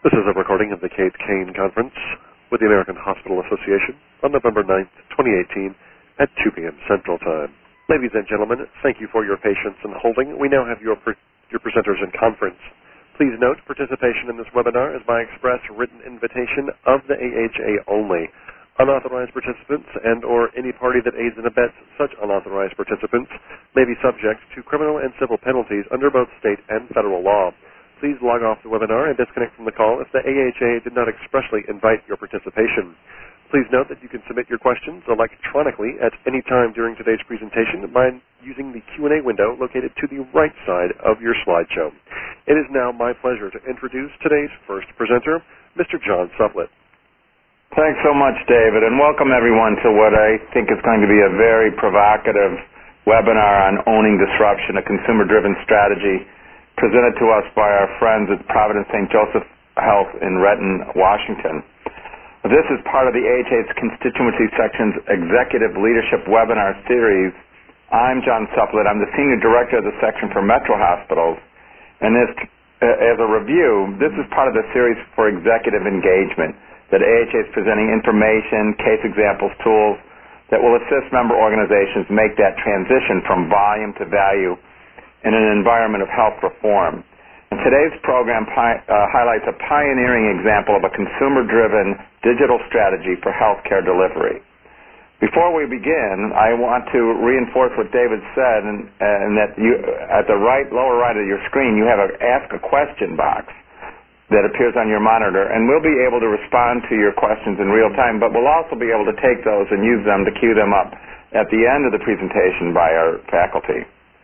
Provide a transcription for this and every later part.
This is a recording of the Kate Kane Conference with the American Hospital Association on November 9th, 2018 at 2 p.m. Central Time. Ladies and gentlemen, thank you for your patience in holding. We now have your presenters in conference. Please note, participation in this webinar is by express written invitation of the AHA only. Unauthorized participants and or any party that aids and abets such unauthorized participants may be subject to criminal and civil penalties under both state and federal law. Please log off the webinar and disconnect from the call if the AHA did not expressly invite your participation. Please note that you can submit your questions electronically at any time during today's presentation by using the Q&A window located to the right side of your slideshow. It is now my pleasure to introduce today's first presenter, Mr. John Sublett. Thanks so much, David, and welcome everyone to what I think is going to be a very provocative webinar on owning disruption, a consumer-driven strategy presented to us by our friends at Providence St. Joseph Health in Renton, Washington. This is part of the AHA's Constituency Section's Executive Leadership Webinar Series. I'm John Sublett. I'm the Senior Director of the Section for Metro Hospitals. And as a review, this is part of the series for executive engagement that AHA is presenting information, case examples, tools that will assist member organizations make that transition from volume to value in an environment of health reform. And today's program highlights a pioneering example of a consumer-driven digital strategy for healthcare delivery. Before we begin, I want to reinforce what David said, and that you, at the lower right of your screen, you have an Ask a Question box that appears on your monitor, and we'll be able to respond to your questions in real time, but we'll also be able to take those and use them to queue them up at the end of the presentation by our faculty.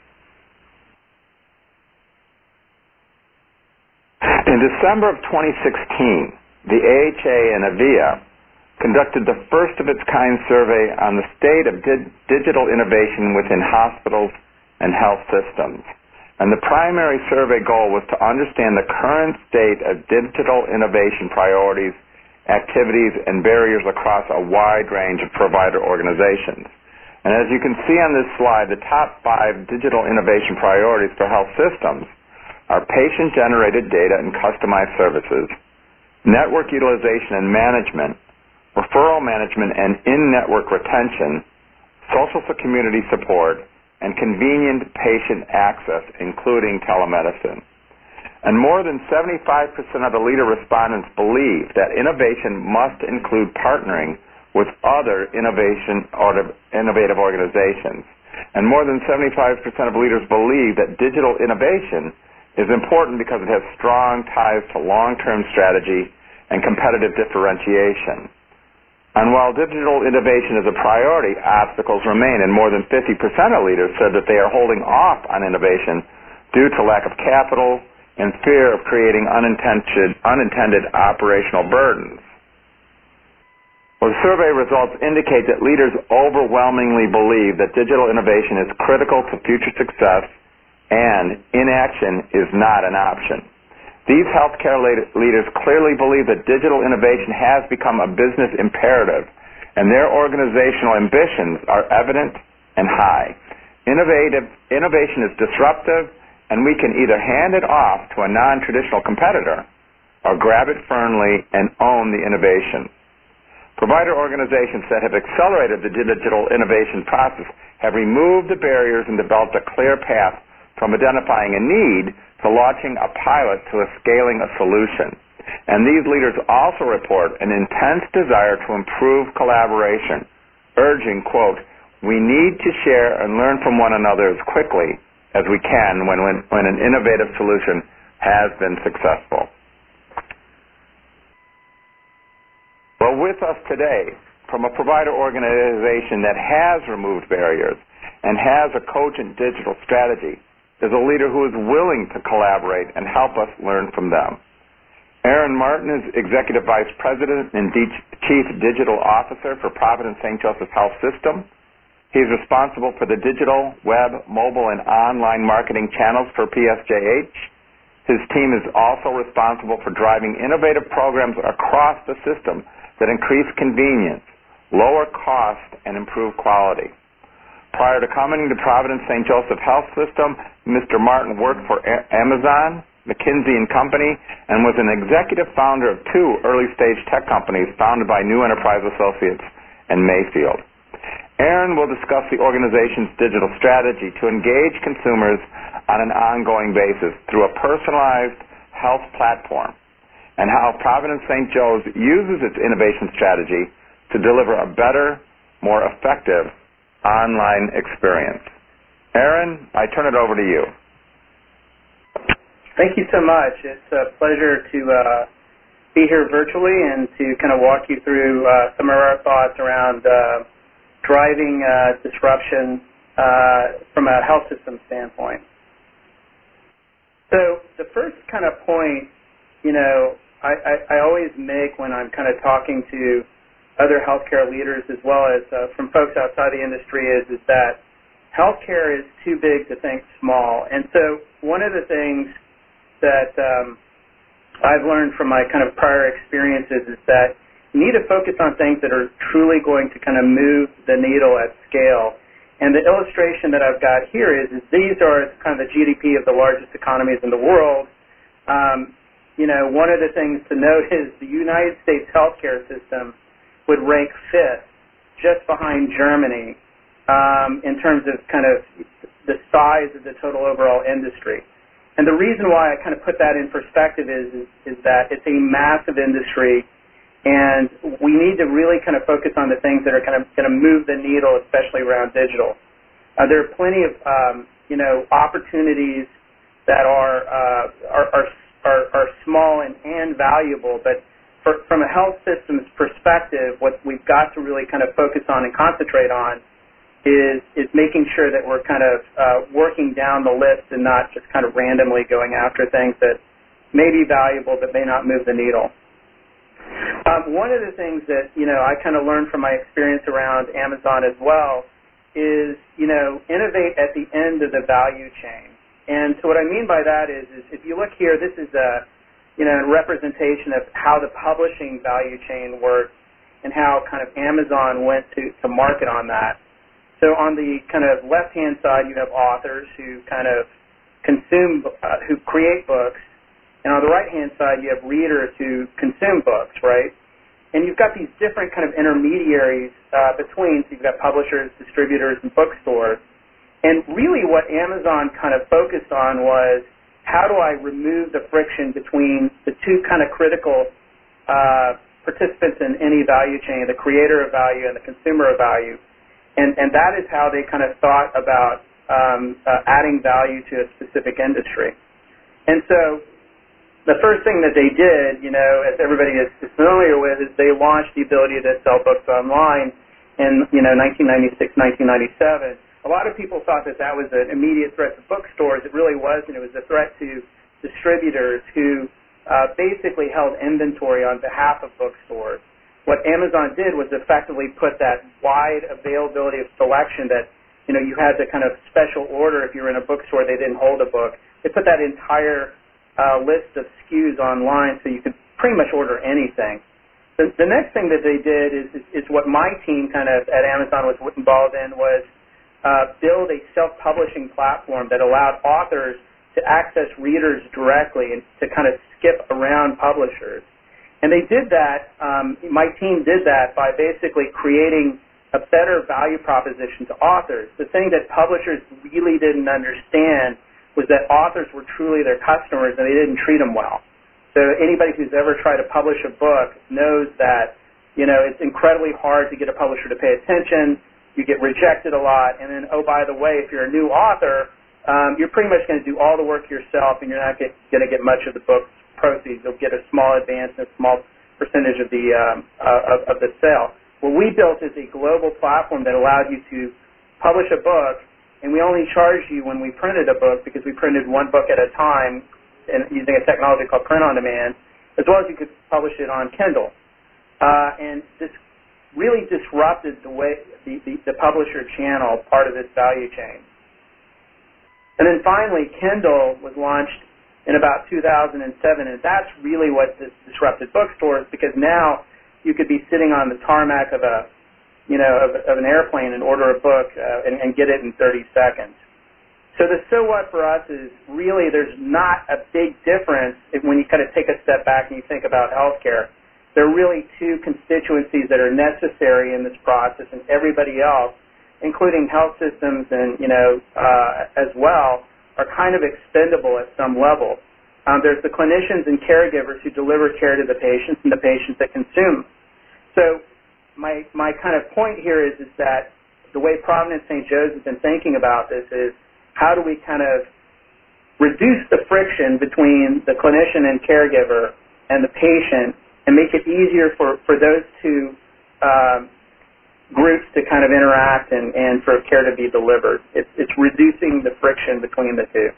In December of 2016, the AHA and AVIA conducted the first of its kind survey on the state of digital innovation within hospitals and health systems. And the primary survey goal was to understand the current state of digital innovation priorities, activities, and barriers across a wide range of provider organizations. And as you can see on this slide, the top 5 digital innovation priorities for health systems are patient-generated data and customized services, network utilization and management, referral management and in-network retention, social community support, and convenient patient access, including telemedicine. And more than 75% of the leader respondents believe that innovation must include partnering with other innovative organizations. And more than 75% of leaders believe that digital innovation is important because it has strong ties to long-term strategy and competitive differentiation. And while digital innovation is a priority, obstacles remain, and more than 50% of leaders said that they are holding off on innovation due to lack of capital and fear of creating unintended operational burdens. Well, the survey results indicate that leaders overwhelmingly believe that digital innovation is critical to future success and inaction is not an option. These healthcare leaders clearly believe that digital innovation has become a business imperative, and their organizational ambitions are evident and high. Innovation is disruptive, and we can either hand it off to a non-traditional competitor or grab it firmly and own the innovation. Provider organizations that have accelerated the digital innovation process have removed the barriers and developed a clear path from identifying a need to launching a pilot to scaling a solution. And these leaders also report an intense desire to improve collaboration, urging, quote, "We need to share and learn from one another as quickly as we can when an innovative solution has been successful." Well, with us today, from a provider organization that has removed barriers and has a cogent digital strategy, is a leader who is willing to collaborate and help us learn from them. Aaron Martin is Executive Vice President and Chief Digital Officer for Providence St. Joseph Health System. He is responsible for the digital, web, mobile, and online marketing channels for PSJH. His team is also responsible for driving innovative programs across the system that increase convenience, lower cost, and improve quality. Prior to coming to Providence St. Joseph Health System, Mr. Martin worked for Amazon, McKinsey & Company, and was an executive founder of 2 early-stage tech companies founded by New Enterprise Associates and Mayfield. Aaron will discuss the organization's digital strategy to engage consumers on an ongoing basis through a personalized health platform, and how Providence St. Joe's uses its innovation strategy to deliver a better, more effective online experience. Aaron, I turn it over to you. Thank you so much. It's a pleasure to be here virtually and to kind of walk you through some of our thoughts around driving disruption from a health system standpoint. So the first kind of point, I always make when I'm kind of talking to other healthcare leaders as well as from folks outside the industry is that healthcare is too big to think small. And so one of the things that I've learned from my kind of prior experiences is that you need to focus on things that are truly going to kind of move the needle at scale. And the illustration that I've got here is these are kind of the GDP of the largest economies in the world. One of the things to note is the United States healthcare system would rank 5th, just behind Germany, in terms of kind of the size of the total overall industry. And the reason why I kind of put that in perspective is that it's a massive industry, and we need to really kind of focus on the things that are kind of going to move the needle, especially around digital. There are plenty of opportunities that are small and valuable, but from a health systems perspective, what we've got to really kind of focus on and concentrate on is making sure that we're kind of working down the list and not just kind of randomly going after things that may be valuable but may not move the needle. One of the things that, I kind of learned from my experience around Amazon as well is, innovate at the end of the value chain. And so what I mean by that is if you look here, this is a representation of how the publishing value chain works and how kind of Amazon went to market on that. So on the kind of left-hand side, you have authors who kind of who create books, and on the right-hand side, you have readers who consume books, right? And you've got these different kind of intermediaries between, so you've got publishers, distributors, and bookstores. And really what Amazon kind of focused on was, how do I remove the friction between the two kind of critical participants in any value chain, the creator of value and the consumer of value? And that is how they kind of thought about adding value to a specific industry. And so the first thing that they did, as everybody is familiar with, is they launched the ability to sell books online in 1996, 1997. A lot of people thought that was an immediate threat to bookstores. It really wasn't. It was a threat to distributors who basically held inventory on behalf of bookstores. What Amazon did was effectively put that wide availability of selection that, you had to kind of special order if you were in a bookstore, they didn't hold a book. They put that entire list of SKUs online so you could pretty much order anything. The next thing that they did is what my team kind of at Amazon was involved in was build a self-publishing platform that allowed authors to access readers directly and to kind of skip around publishers. And they did that, my team did that by basically creating a better value proposition to authors. The thing that publishers really didn't understand was that authors were truly their customers and they didn't treat them well. So anybody who's ever tried to publish a book knows that, it's incredibly hard to get a publisher to pay attention. You get rejected a lot. And then, oh, by the way, if you're a new author, you're pretty much going to do all the work yourself and you're not going to get much of the book's proceeds. You'll get a small advance and a small percentage of the sale. What we built is a global platform that allowed you to publish a book, and we only charged you when we printed a book because we printed one book at a time and using a technology called print on demand, as well as you could publish it on Kindle. And this really disrupted the way the publisher channel, part of this value chain. And then finally, Kindle was launched in about 2007, and that's really what disrupted bookstores, because now you could be sitting on the tarmac of an airplane and order a book and get it in 30 seconds. So the so what for us is really there's not a big difference when you kind of take a step back and you think about healthcare. There are really two constituencies that are necessary in this process, and everybody else, including health systems and, as well, are kind of expendable at some level. There's the clinicians and caregivers who deliver care to the patients and the patients that consume. So my kind of point here is that the way Providence St. Joe's has been thinking about this is how do we kind of reduce the friction between the clinician and caregiver and the patient and make it easier for those two groups to kind of interact and for care to be delivered. It's reducing the friction between the two.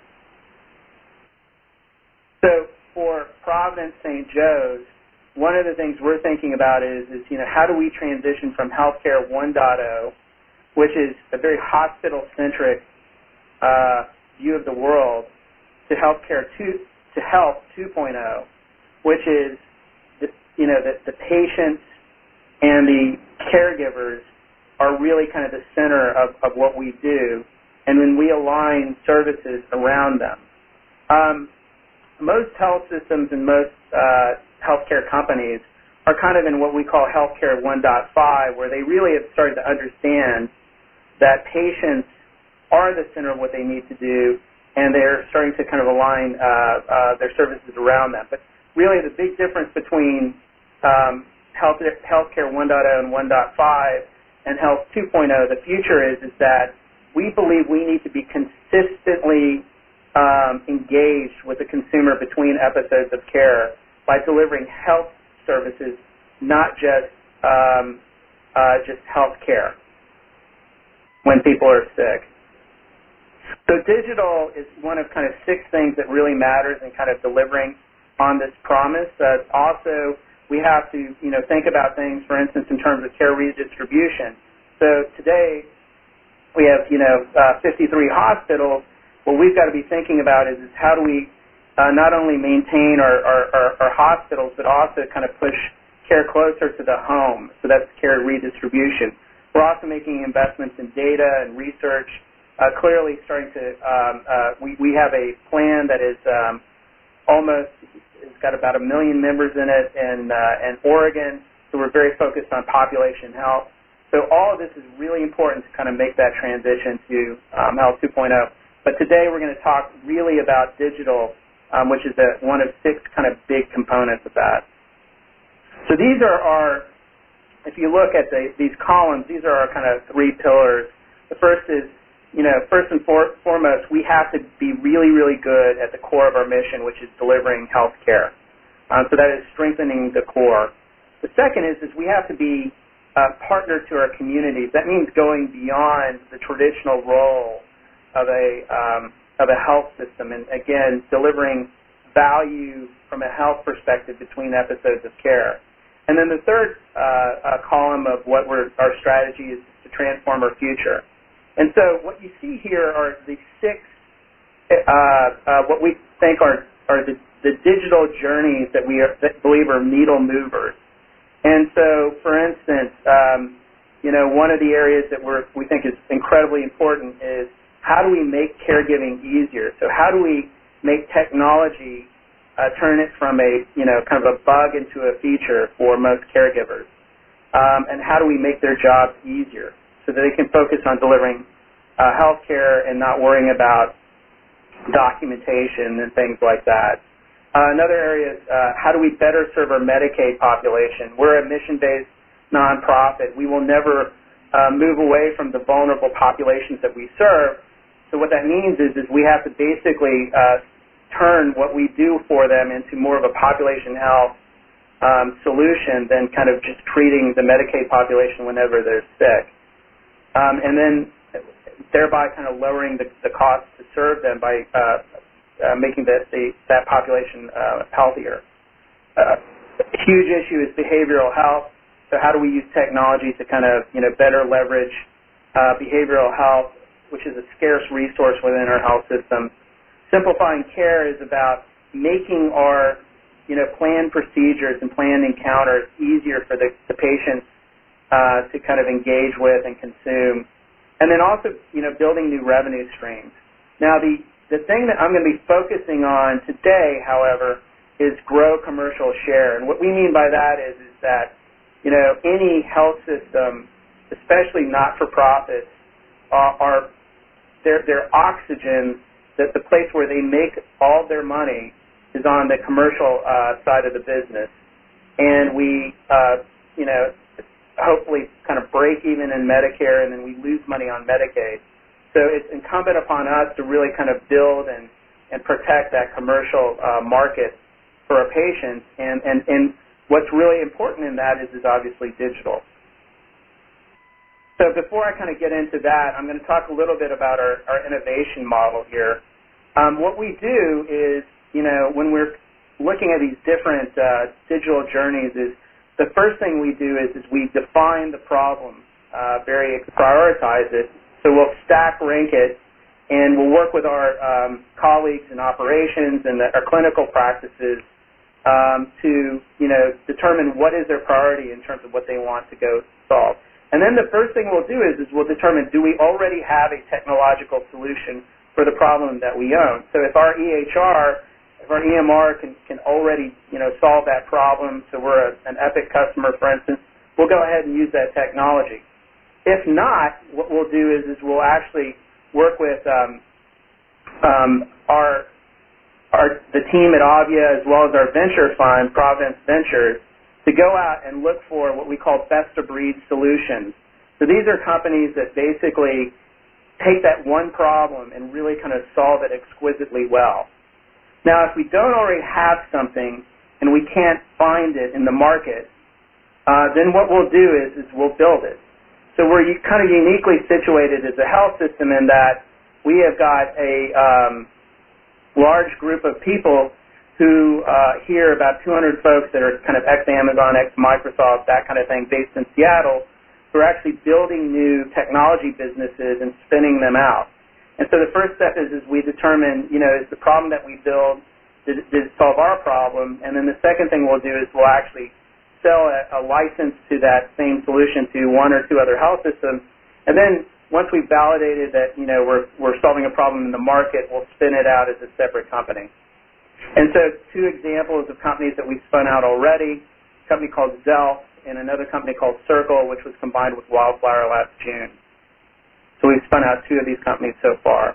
So for Providence St. Joe's, one of the things we're thinking about is how do we transition from Healthcare 1.0, which is a very hospital-centric view of the world, to Health 2.0, which is the patients and the caregivers are really kind of the center of what we do, and when we align services around them. Most health systems and most healthcare companies are kind of in what we call Healthcare 1.5, where they really have started to understand that patients are the center of what they need to do, and they're starting to kind of align their services around that. But really the big difference between Healthcare 1.0 and 1.5 and Health 2.0, the future is that we believe we need to be consistently engaged with the consumer between episodes of care by delivering health services, not just health care when people are sick. So digital is one of kind of 6 things that really matters in kind of delivering on this promise. Also, we have to think about things, for instance, in terms of care redistribution. So today we have 53 hospitals. What we've got to be thinking about is how do we not only maintain our hospitals, but also kind of push care closer to the home. So that's care redistribution. We're also making investments in data and research. Clearly starting to, we have a plan that is it's got about 1 million members in it in Oregon, so we're very focused on population health. So all of this is really important to kind of make that transition to Health 2.0. But today we're going to talk really about digital, which is one of 6 kind of big components of that. So these are if you look at these columns, these are our kind of 3 pillars. The first is, first and foremost, we have to be really, really good at the core of our mission, which is delivering health care. So that is strengthening the core. The second is we have to be a partner to our communities. That means going beyond the traditional role of a health system, and again, delivering value from a health perspective between episodes of care. And then the third column of what our strategy is to transform our future. And so what you see here are the 6 what we think are the digital journeys that that believe are needle movers. And so, for instance, one of the areas that we think is incredibly important is how do we make caregiving easier? So how do we make technology turn it from a kind of a bug into a feature for most caregivers? And how do we make their jobs easier so that they can focus on delivering health care and not worrying about documentation and things like that? Another area is how do we better serve our Medicaid population? We're a mission-based nonprofit. We will never move away from the vulnerable populations that we serve. So what that means is we have to basically turn what we do for them into more of a population health solution than kind of just treating the Medicaid population whenever they're sick. And then thereby kind of lowering the cost to serve them by making that population healthier. A huge issue is behavioral health. So how do we use technology to kind of better leverage behavioral health, which is a scarce resource within our health system? Simplifying care is about making our planned procedures and planned encounters easier for the patients to kind of engage with and consume. And then also building new revenue streams. Now, the thing that I'm going to be focusing on today, however, is grow commercial share. And what we mean by that is that, any health system, especially not-for-profits, their oxygen, that the place where they make all their money is on the commercial side of the business. And we, hopefully kind of break even in Medicare, and then we lose money on Medicaid. So it's incumbent upon us to really kind of build and protect that commercial market for our patients. And what's really important in that is obviously digital. So before I kind of get into that, I'm going to talk a little bit about our innovation model here. What we do is, when we're looking at these different digital journeys, is the first thing we do is we define the problem, prioritize it. So we'll stack rank it, and we'll work with our colleagues in operations and our clinical practices to, determine what is their priority in terms of what they want to go solve. And then the first thing we'll do is we'll determine, do we already have a technological solution for the problem that we own? So if our EMR can already, solve that problem, so we're an Epic customer, for instance, we'll go ahead and use that technology. If not, what we'll do is we'll actually work with the team at Avia, as well as our venture fund, Providence Ventures, to go out and look for what we call best-of-breed solutions. So these are companies that basically take that one problem and really kind of solve it exquisitely well. Now, if we don't already have something and we can't find it in the market, then what we'll do is we'll build it. So we're kind of uniquely situated as a health system in that we have got a large group of people who here, about 200 folks that are kind of ex-Amazon, ex-Microsoft, that kind of thing, based in Seattle, who are actually building new technology businesses and spinning them out. And so the first step is we determine, is the problem that we build, did it solve our problem? And then the second thing we'll do is we'll actually sell a license to that same solution to one or two other health systems. And then once we've validated that, we're solving a problem in the market, we'll spin it out as a separate company. And so two examples of companies that we've spun out already, a company called Zelf and another company called Circle, which was combined with Wildflower last June. So we've spun out two of these companies so far.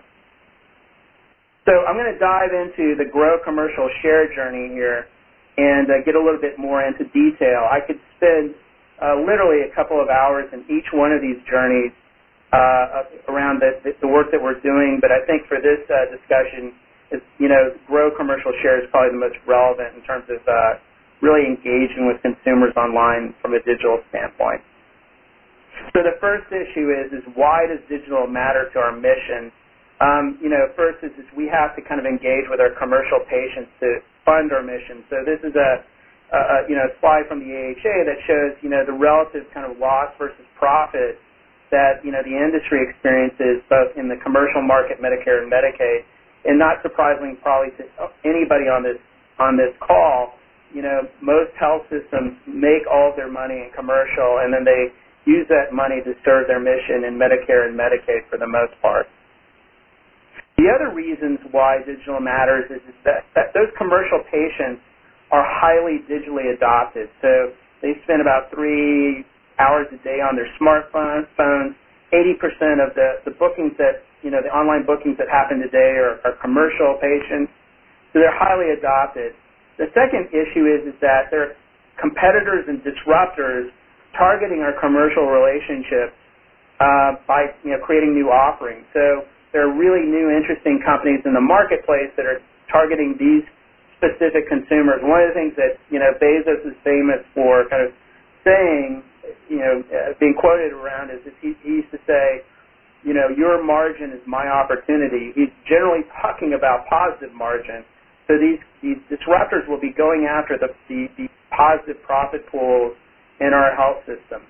So I'm going to dive into the grow commercial share journey here and get a little bit more into detail. I could spend literally a couple of hours in each one of these journeys around the work that we're doing, but I think for this discussion, grow commercial share is probably the most relevant in terms of really engaging with consumers online from a digital standpoint. So the first issue is why does digital matter to our mission? First is we have to kind of engage with our commercial patients to fund our mission. So this is a slide from the AHA that shows, the relative kind of loss versus profit that, the industry experiences both in the commercial market, Medicare and Medicaid. And not surprisingly, probably to anybody on this call, most health systems make all of their money in commercial, and then they use that money to serve their mission in Medicare and Medicaid for the most part. The other reasons why digital matters is that those commercial patients are highly digitally adopted. So they spend about 3 hours a day on their smartphones. 80% of the bookings that the online bookings that happen today are commercial patients, so they're highly adopted. The second issue is that there are competitors and disruptors targeting our commercial relationships by creating new offerings. So there are really new, interesting companies in the marketplace that are targeting these specific consumers. One of the things that Bezos is famous for kind of saying, being quoted around is that he used to say, your margin is my opportunity. He's generally talking about positive margin. So these disruptors will be going after the positive profit pools in our health system.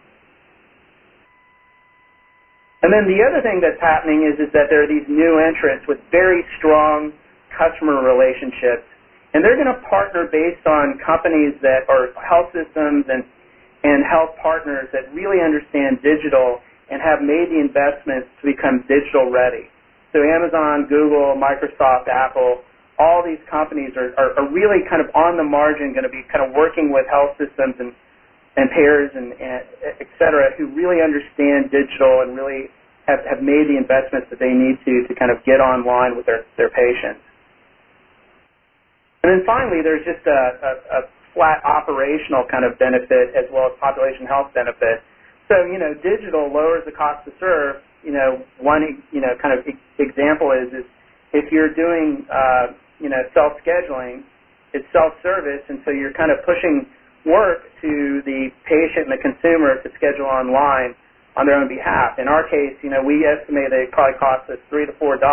And then the other thing that's happening is that there are these new entrants with very strong customer relationships, and they're going to partner based on companies that are health systems and health partners that really understand digital and have made the investments to become digital ready. So Amazon, Google, Microsoft, Apple, all these companies are really kind of on the margin going to be kind of working with health systems and payers and et cetera, who really understand digital and really have made the investments that they need to kind of get online with their patients. And then finally, there's just a flat operational kind of benefit as well as population health benefit. So, digital lowers the cost to serve. One, kind of example is if you're doing, self-scheduling, it's self-service, and so you're kind of pushing work to the patient and the consumer to schedule online on their own behalf. In our case, we estimate that it probably costs us $3 to $4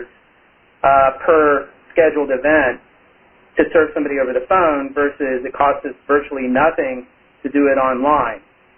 per scheduled event to serve somebody over the phone versus it costs us virtually nothing to do it online.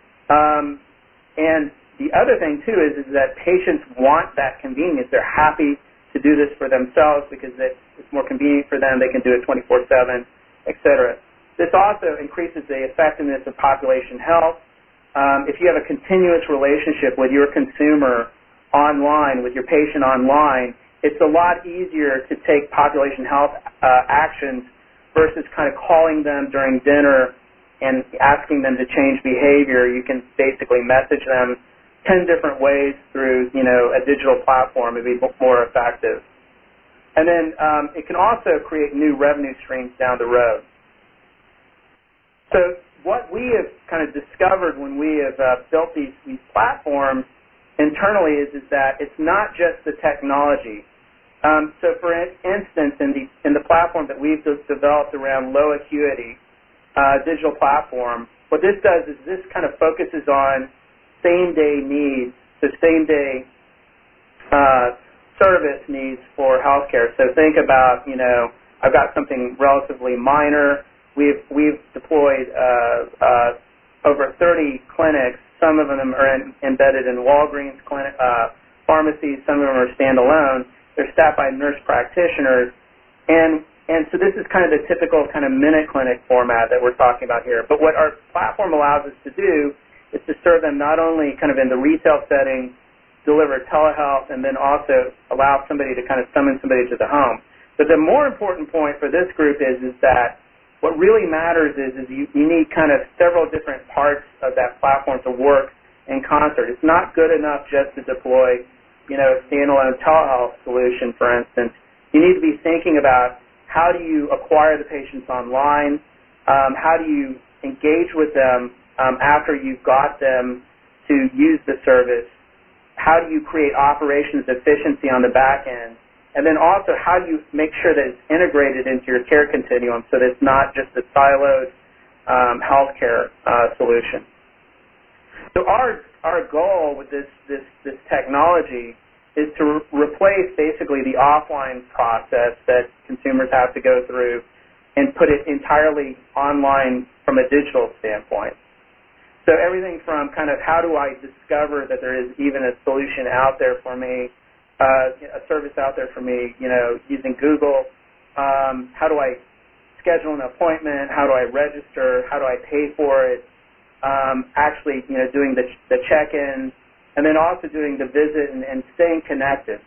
And the other thing, too, is that patients want that convenience. They're happy to do this for themselves because it's more convenient for them. They can do it 24/7, et cetera. This also increases the effectiveness of population health. If you have a continuous relationship with your consumer online, with your patient online, it's a lot easier to take population health actions versus kind of calling them during dinner and asking them to change behavior. You can basically message them 10 different ways through, a digital platform and be more effective. And then it can also create new revenue streams down the road. So what we have kind of discovered when we have built these platforms internally is that it's not just the technology. So for instance, in the platform that we've developed around low acuity digital platform, what this does is this kind of focuses on same-day needs, so same-day service needs for healthcare. So think about, I've got something relatively minor. We've deployed over 30 clinics. Some of them are embedded in Walgreens pharmacies. Some of them are standalone. They're staffed by nurse practitioners. And so this is kind of the typical kind of minute clinic format that we're talking about here. But what our platform allows us to do is to serve them not only kind of in the retail setting, deliver telehealth, and then also allow somebody to kind of summon somebody to the home. But the more important point for this group is that what really matters is you need kind of several different parts of that platform to work in concert. It's not good enough just to deploy, a standalone telehealth solution, for instance. You need to be thinking about how do you acquire the patients online, how do you engage with them after you've got them to use the service, how do you create operations efficiency on the back end, and then also how do you make sure that it's integrated into your care continuum so that it's not just a siloed healthcare solution. So our goal with this technology is to replace basically the offline process that consumers have to go through and put it entirely online from a digital standpoint. So everything from kind of how do I discover that there is even a solution out there for me, a service out there for me, using Google, how do I schedule an appointment, how do I register, how do I pay for it, actually, doing the check-in, and then also doing the visit and staying connected.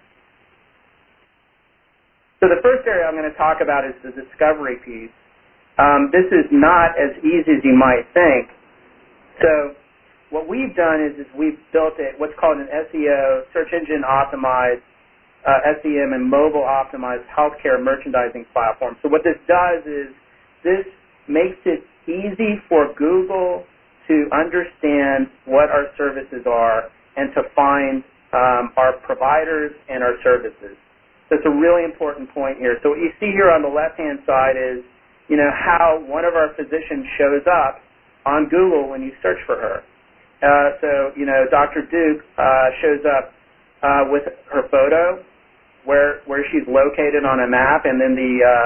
So the first area I'm going to talk about is the discovery piece. This is not as easy as you might think. So what we've done is we've built what's called an SEO, search engine optimized, SEM and mobile optimized healthcare merchandising platform. So what this does is this makes it easy for Google to understand what our services are and to find our providers and our services. So it's a really important point here. So what you see here on the left-hand side is, how one of our physicians shows up on Google when you search for her. So Dr. Duke shows up with her photo, where she's located on a map, and then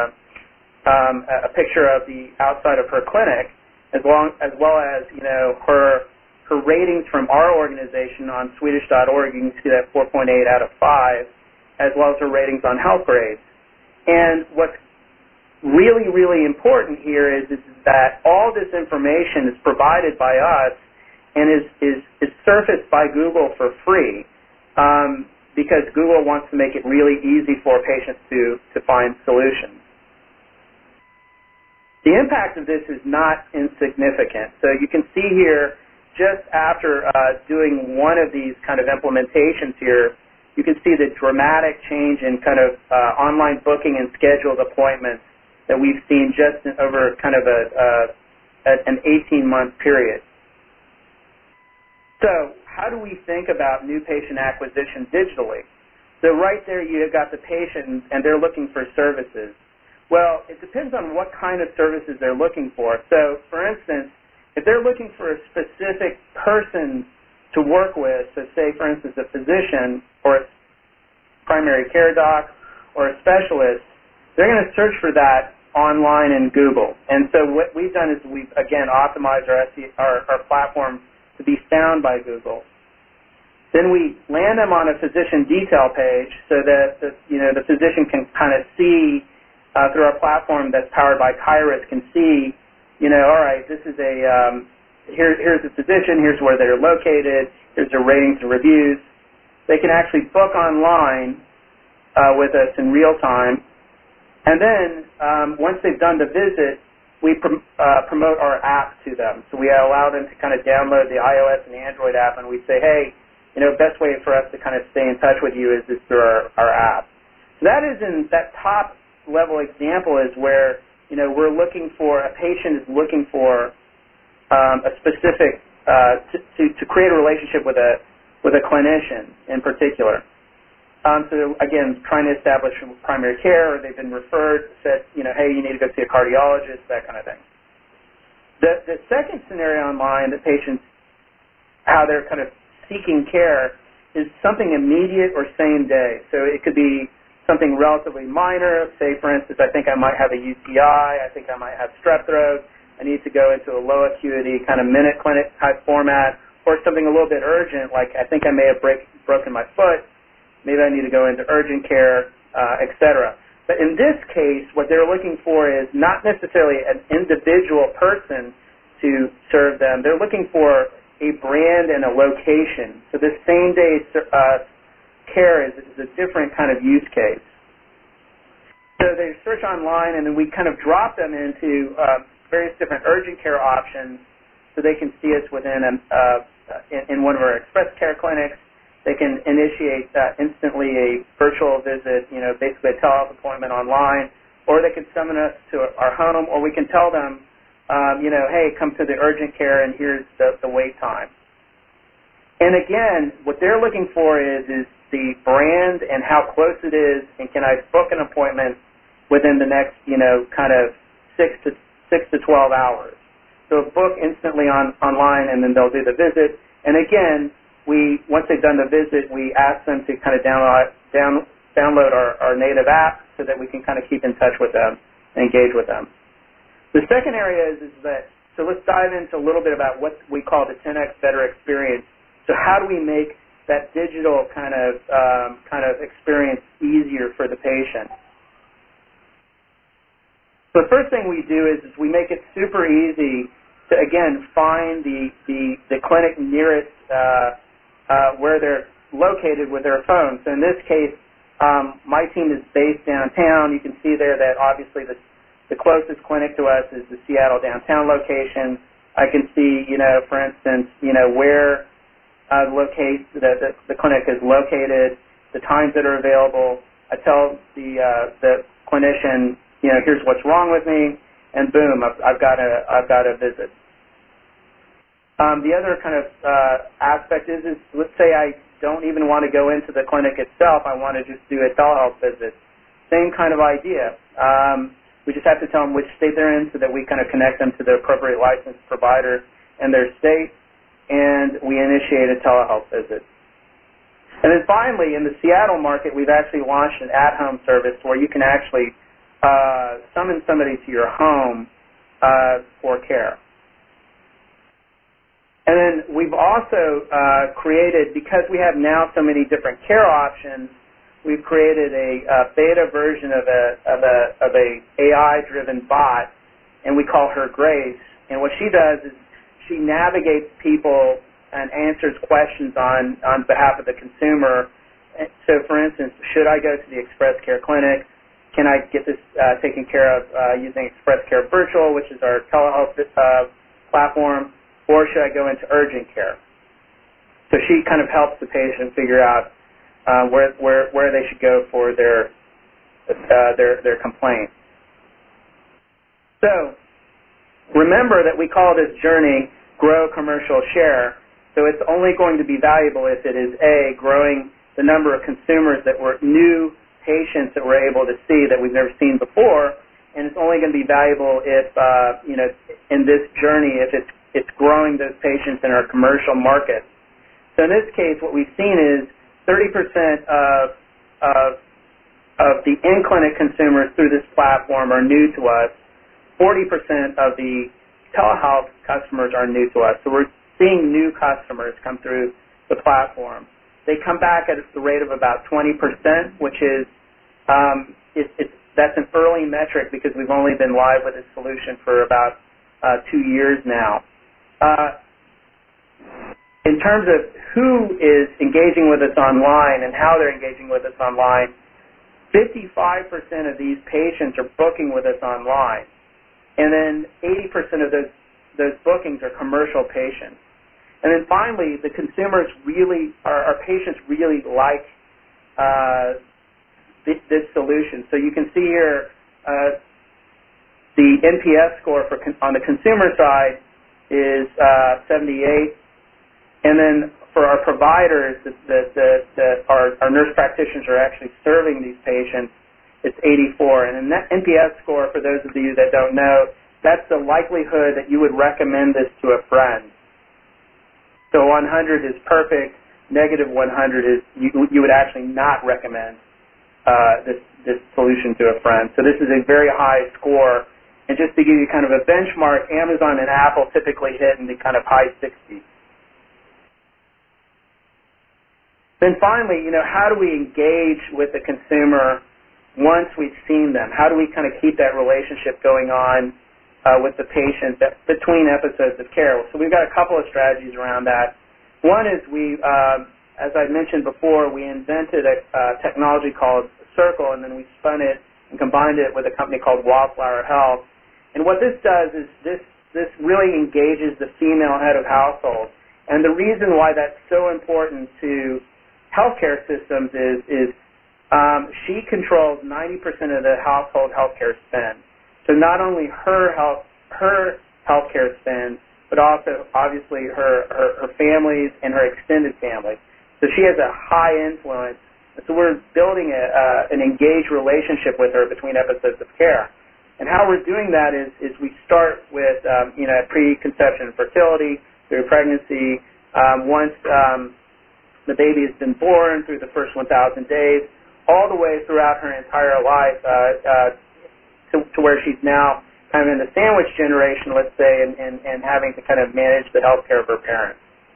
a picture of the outside of her clinic, as well as her ratings from our organization on Swedish.org. You can see that 4.8 out of 5, as well as her ratings on HealthGrades. And what's really, really important here is that all this information is provided by us and is surfaced by Google for free. because Google wants to make it really easy for patients to find solutions. The impact of this is not insignificant. So you can see here, just after doing one of these kind of implementations here, you can see the dramatic change in kind of online booking and scheduled appointments that we've seen just over kind of an 18-month period. So how do we think about new patient acquisition digitally? So right there you've got the patient and they're looking for services. Well, it depends on what kind of services they're looking for. So, for instance, if they're looking for a specific person to work with, so say, for instance, a physician or a primary care doc or a specialist, they're going to search for that online in Google. And so what we've done is we've, again, optimized our platform to be found by Google. Then we land them on a physician detail page so that the physician can kind of see through our platform that's powered by Kairos, can see, all right, this is here's the physician, here's where they're located, here's their ratings and reviews. They can actually book online with us in real time. And then once they've done the visit, we promote our app to them. So we allow them to kind of download the iOS and the Android app, and we say, hey, best way for us to kind of stay in touch with you is through our app. So that top level example is where we're looking for a patient is looking for a specific to create a relationship with a clinician in particular. So again, trying to establish primary care, or they've been referred, said hey, you need to go see a cardiologist, that kind of thing. The second scenario online that patients how they're kind of seeking care is something immediate or same day. So it could be something relatively minor, say, for instance, I think I might have a UTI, I think I might have strep throat, I need to go into a low acuity kind of minute clinic type format, or something a little bit urgent, like I think I may have broken my foot, maybe I need to go into urgent care, etc. But in this case, what they're looking for is not necessarily an individual person to serve them. They're looking for a brand and a location. So this same-day care is a different kind of use case. So they search online, and then we kind of drop them into various different urgent care options so they can see us within in one of our express care clinics. They can initiate instantly a virtual visit, basically a telehealth appointment online, or they can summon us to our home, or we can tell them, hey, come to the urgent care, and here's the wait time. And again, what they're looking for is the brand and how close it is, and can I book an appointment within the next, kind of 6 to 12 hours. So book instantly online, and then they'll do the visit. And again, once they've done the visit, we ask them to kind of download our native app so that we can kind of keep in touch with them and engage with them. The second area is that, so let's dive into a little bit about what we call the 10x better experience. So how do we make that digital kind of experience easier for the patient? So the first thing we do is we make it super easy to, again, find the clinic nearest where they're located with their phone. So in this case, my team is based downtown. You can see there that obviously the closest clinic to us is the Seattle downtown location. I can see, for instance, where the clinic is located, the times that are available. I tell the clinician, here's what's wrong with me, and boom, I've got a visit. The other kind of aspect is let's say I don't even want to go into the clinic itself. I want to just do a telehealth visit. Same kind of idea. We just have to tell them which state they're in so that we kind of connect them to the appropriate licensed provider in their state, and we initiate a telehealth visit. And then finally, in the Seattle market, we've actually launched an at-home service where you can actually summon somebody to your home for care. And then we've also created, because we have now so many different care options, we've created a beta version of a AI-driven bot, and we call her Grace. And what she does is she navigates people and answers questions on behalf of the consumer So, for instance, should I go to the Express Care Clinic? Can I get this taken care of using Express Care Virtual, which is our telehealth platform, or should I go into urgent care? So she kind of helps the patient figure out where they should go for their complaint. So remember that we call this journey grow commercial share. So it's only going to be valuable if it is A, growing the number of consumers that were new patients that we're able to see that we've never seen before, and it's only going to be valuable if in this journey if it's growing those patients in our commercial market. So in this case, what we've seen is 30% of the in-clinic consumers through this platform are new to us. 40% of the telehealth customers are new to us. So we're seeing new customers come through the platform. They come back at the rate of about 20%, which is that's an early metric because we've only been live with this solution for about 2 years now. In terms of who is engaging with us online and how they're engaging with us online, 55% of these patients are booking with us online. And then 80% of those bookings are commercial patients. And then finally, the consumers really, our patients really like this solution. So you can see here the NPS score on the consumer side is 78. And then for our providers, our nurse practitioners are actually serving these patients, it's 84. And that NPS score, for those of you that don't know, that's the likelihood that you would recommend this to a friend. So 100 is perfect. Negative 100 is you would actually not recommend this solution to a friend. So this is a very high score. And just to give you kind of a benchmark, Amazon and Apple typically hit in the kind of high 60s. Then finally, how do we engage with the consumer once we've seen them? How do we kind of keep that relationship going on with the patient between episodes of care? So we've got a couple of strategies around that. One is as I mentioned before, we invented a technology called Circle, and then we spun it and combined it with a company called Wildflower Health. And what this does is this really engages the female head of household. And the reason why that's so important to healthcare systems is she controls 90% of the household healthcare spend. So not only her healthcare spend, but also obviously her families and her extended family. So she has a high influence. So we're building an engaged relationship with her between episodes of care. And how we're doing that is we start with preconception and fertility, through pregnancy, once the baby has been born, through the first 1,000 days, all the way throughout her entire life to where she's now kind of in the sandwich generation, let's say, and having to kind of manage the health care of her parents.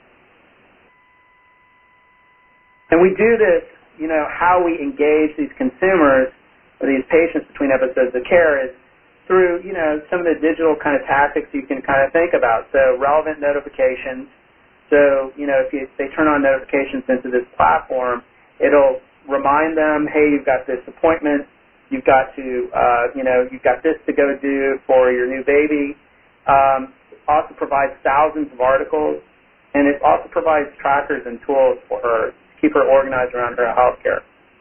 And we do this, how we engage these consumers or these patients between episodes of care is through, some of the digital kind of tactics you can kind of think about. So relevant notifications. So, if they turn on notifications into this platform, it'll remind them, hey, you've got this appointment, you've got to, you've got this to go do for your new baby. It also provides thousands of articles, and it also provides trackers and tools for her to keep her organized around her health care.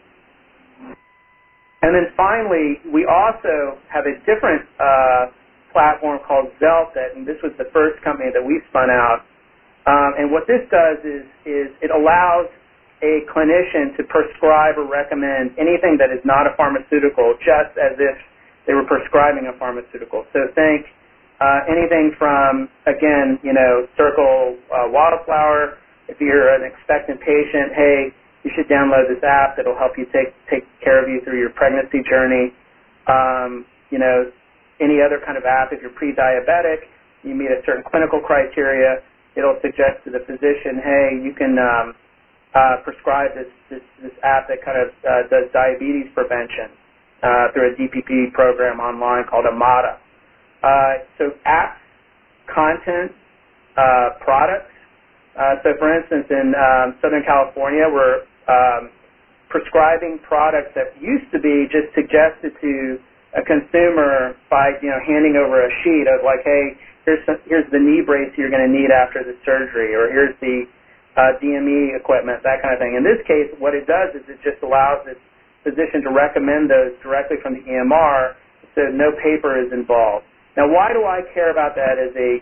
And then finally, we also have a different platform called Zeltet, and this was the first company that we spun out. And what this does is it allows a clinician to prescribe or recommend anything that is not a pharmaceutical, just as if they were prescribing a pharmaceutical. So think anything from, again, Circle Wildflower. If you're an expectant patient, hey, you should download this app that'll help you take care of you through your pregnancy journey. Any other kind of app, if you're pre-diabetic, you meet a certain clinical criteria, it'll suggest to the physician, hey, you can prescribe this app that kind of does diabetes prevention through a DPP program online called Amada. So apps, content, products. So for instance, in Southern California, we're prescribing products that used to be just suggested to a consumer by handing over a sheet of like, hey, here's the knee brace you're going to need after the surgery, or here's the DME equipment, that kind of thing. In this case, what it does is it just allows its physician to recommend those directly from the EMR, so no paper is involved. Now, why do I care about that?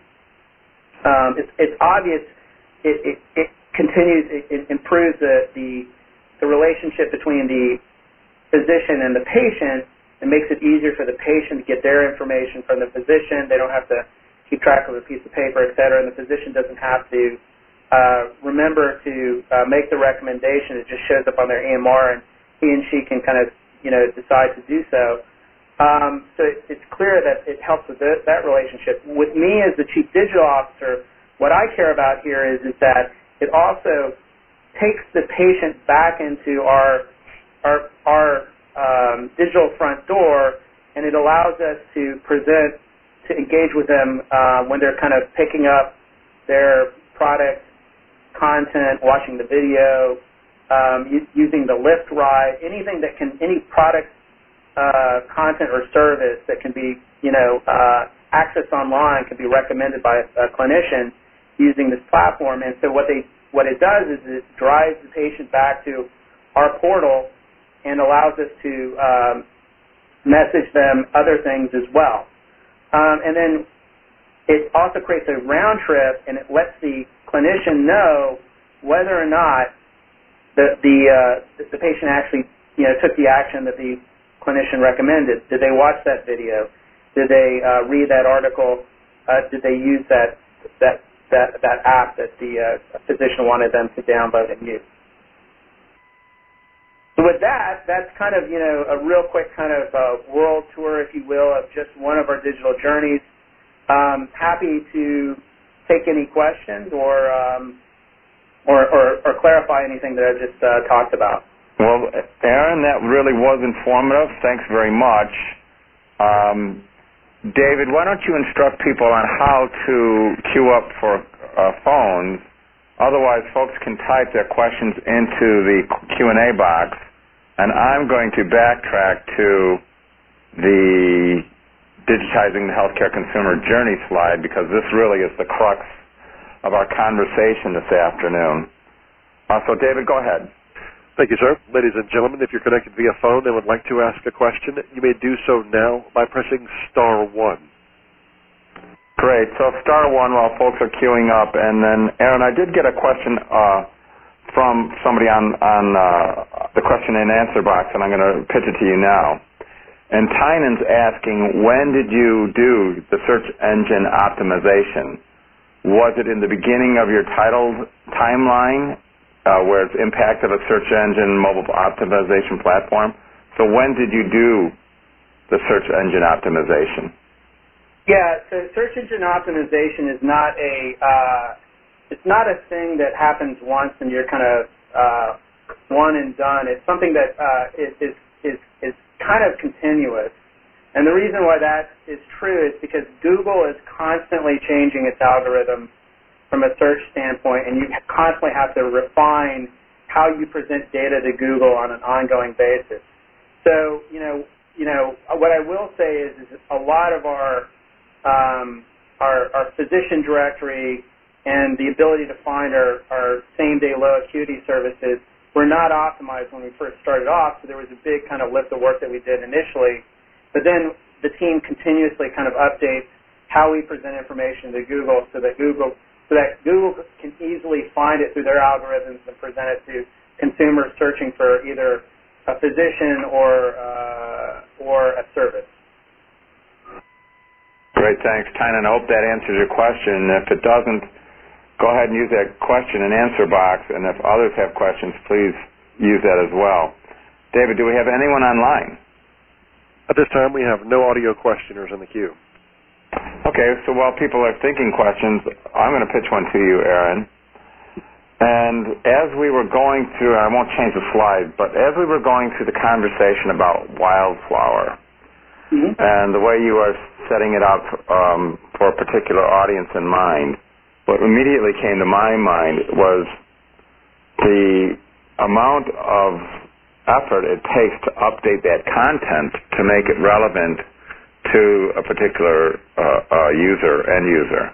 It's obvious. It continues. It improves the relationship between the physician and the patient. It makes it easier for the patient to get their information from the physician. They don't have to keep track of a piece of paper, et cetera, and the physician doesn't have to remember to make the recommendation. It just shows up on their EMR, and he and she can kind of decide to do so. So it's clear that it helps with that relationship. With me as the Chief Digital Officer, what I care about here is that it also takes the patient back into our digital front door, and it allows us to engage with them when they're kind of picking up their product content, watching the video, using the Lyft ride, any product content or service that can be accessed online can be recommended by a clinician using this platform. And so what it does is it drives the patient back to our portal and allows us to message them other things as well. And then it also creates a round trip, and it lets the clinician know whether or not the patient actually took the action that the clinician recommended. Did they watch that video? Did they read that article? Did they use that app that the physician wanted them to download and use? So with that, that's kind of a real quick kind of world tour, if you will, of just one of our digital journeys. Happy to take any questions or clarify anything that I just talked about. Well, Aaron, that really was informative. Thanks very much. David, why don't you instruct people on how to queue up for phones? Otherwise, folks can type their questions into the Q&A box, and I'm going to backtrack to the digitizing the healthcare consumer journey slide, because this really is the crux of our conversation this afternoon. So, David, go ahead. Thank you, sir. Ladies and gentlemen, if you're connected via phone and would like to ask a question, you may do so now by pressing *1. Great. So *1 while folks are queuing up. And then, Aaron, I did get a question from somebody on the question and answer box, and I'm going to pitch it to you now. And Tynan's asking, when did you do the search engine optimization? Was it in the beginning of your title timeline, where it's impact of a search engine mobile optimization platform? So when did you do the search engine optimization? Yeah, so search engine optimization is not it's not a thing that happens once and you're kind of one and done. It's something that is kind of continuous. And the reason why that is true is because Google is constantly changing its algorithm from a search standpoint, and you constantly have to refine how you present data to Google on an ongoing basis. So, what I will say is a lot of our physician directory and the ability to find our same-day low acuity services were not optimized when we first started off, so there was a big kind of lift of work that we did initially. But then the team continuously kind of updates how we present information to Google so that Google can easily find it through their algorithms and present it to consumers searching for either a physician or a service. Great, thanks, Tynan. I hope that answers your question. If it doesn't, go ahead and use that question and answer box, and if others have questions, please use that as well. David, do we have anyone online? At this time, we have no audio questioners in the queue. Okay, so while people are thinking questions, I'm going to pitch one to you, Aaron. And as we were going through, I won't change the slide, but as we were going through the conversation about Wildflower, and the way you are setting it up for a particular audience in mind, what immediately came to my mind was the amount of effort it takes to update that content to make it relevant to a particular end user.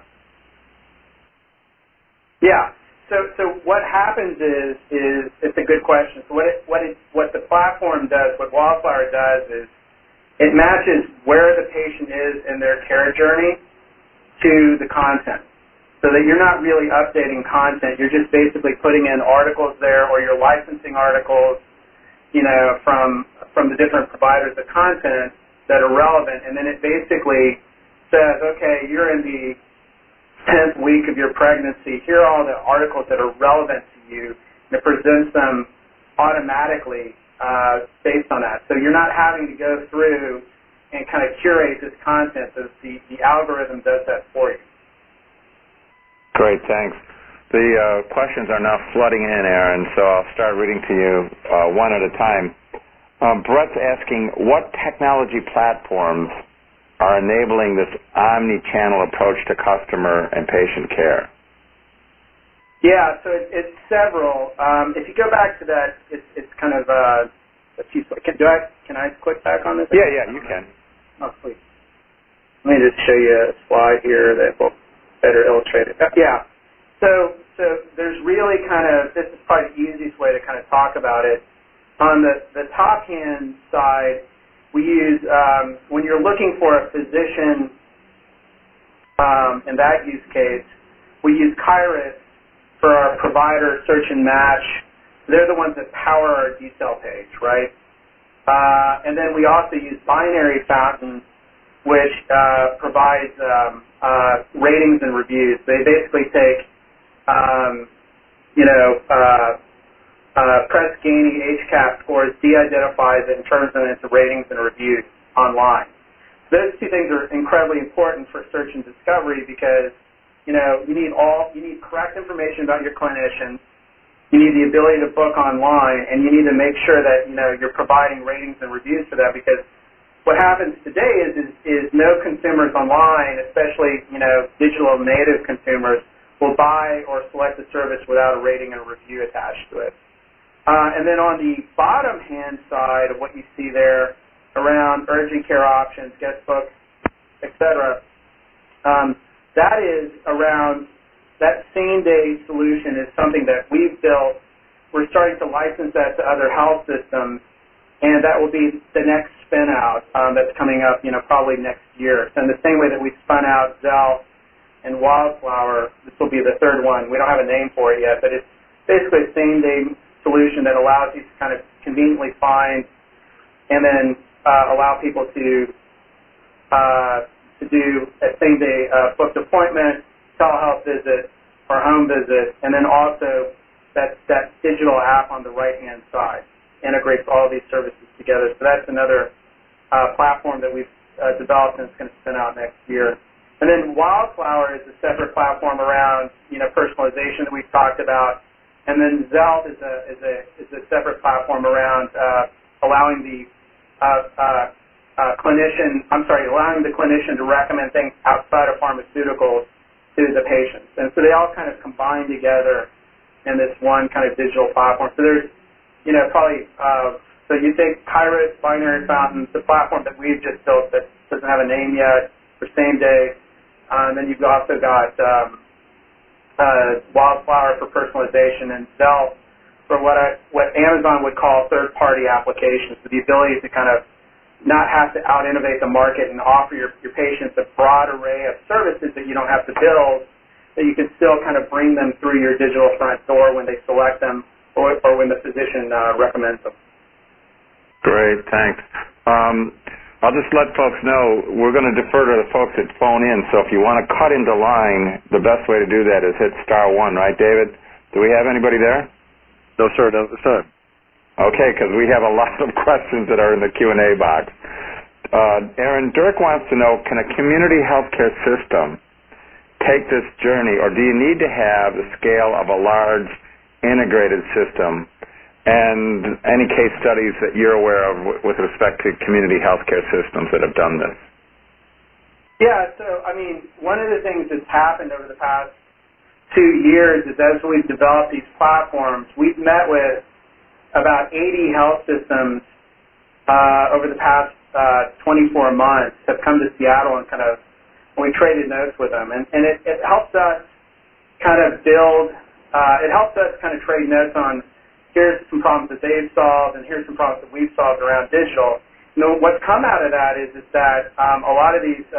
Yeah. So what happens is it's a good question. So what the platform does, what Wildflower does, is it matches where the patient is in their care journey to the content, so that you're not really updating content. You're just basically putting in articles there, or you're licensing articles, from the different providers of content that are relevant, and then it basically says, okay, you're in the 10th week of your pregnancy. Here are all the articles that are relevant to you, and it presents them automatically based on that. So you're not having to go through and kind of curate this content. The algorithm does that for you. Great, thanks. The questions are now flooding in, Aaron, so I'll start reading to you one at a time. Brett's asking, what technology platforms are enabling this omni-channel approach to customer and patient care? Yeah, so it's several. If you go back to that, it's kind of can I click back on this? Yeah, you can. Oh, please. Let me just show you a slide here that will better illustrate it. Yeah. So there's really this is probably the easiest way to kind of talk about it. On the top-hand side, we use, when you're looking for a physician, in that use case, we use Kairos for our provider search and match. They're the ones that power our detail page, right? And then we also use Binary Fountain, which provides ratings and reviews. They basically take, Press Ganey HCAHPS scores, de-identifies it, and turns them into ratings and reviews online. Those two things are incredibly important for search and discovery because, you need correct information about your clinician, you need the ability to book online, and you need to make sure that, you're providing ratings and reviews for that, because what happens today is no consumers online, especially, digital native consumers, will buy or select a service without a rating and a review attached to it. And then on the bottom-hand side of what you see there around urgent care options, guest books, etc., that is around that same-day solution is something that we've built. We're starting to license that to other health systems, and that will be the next spin-out that's coming up, probably next year. So in the same way that we spun out Zell and Wildflower, this will be the third one. We don't have a name for it yet, but it's basically a same-day solution that allows you to kind of conveniently find and then allow people to do a same-day booked appointment, telehealth visit, or home visit, and then also that digital app on the right-hand side integrates all of these services together. So that's another platform that we've developed and it's going to spin out next year. And then Wildflower is a separate platform around personalization that we've talked about. And then Zelt is a separate platform around allowing the clinician to recommend things outside of pharmaceuticals to the patients. And so they all kind of combine together in this one kind of digital platform. So there's, so you take Kairos, Binary Fountain, the platform that we've just built that doesn't have a name yet for same day. And then you've also got Wildflower for personalization, and Zell for what Amazon would call third-party applications, with the ability to kind of not have to out-innovate the market and offer your patients a broad array of services that you don't have to build, that you can still kind of bring them through your digital front door when they select them or when the physician recommends them. Great, thanks. I'll just let folks know we're going to defer to the folks that phone in, so if you want to cut into line, the best way to do that is hit *1, right, David? Do we have anybody there? No, sir, not at this time. Okay, because we have a lot of questions that are in the Q&A box. Aaron, Dirk wants to know, can a community healthcare system take this journey, or do you need to have the scale of a large integrated system? And any case studies that you're aware of with respect to community healthcare systems that have done this? Yeah, so, one of the things that's happened over the past 2 years is as we've developed these platforms, we've met with about 80 health systems over the past 24 months have come to Seattle and we traded notes with them. And it helps us kind of build, it helps us kind of trade notes on here's some problems that they've solved and here's some problems that we've solved around digital. What's come out of that is that a lot of these